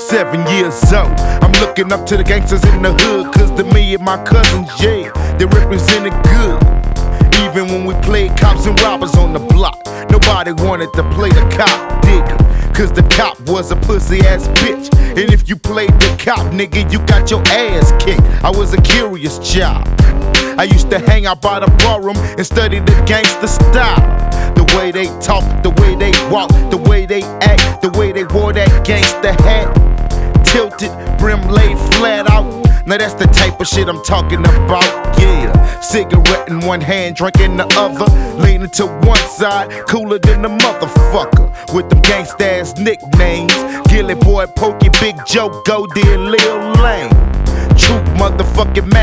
7 years old. I'm looking up to the gangsters in the hood, cause to me and my cousins, yeah, they represented good. Even when we played cops and robbers on the block, nobody wanted to play the cop, digga, cause the cop was a pussy ass bitch. And if you played the cop, nigga, you got your ass kicked. I was a curious child. I used to hang out by the barroom and study the gangster style. The way they talk, the way they walk, the way they act, the way they wore that gangster hat. Tilted, brim laid flat out. Now that's the type of shit I'm talking about, yeah. Cigarette in one hand, drink in the other. Leaning to one side, cooler than a motherfucker. With them gangsta ass nicknames, Gilly Boy, Pokey, Big Joe, Goldie, and Lil Lane. True motherfucking man.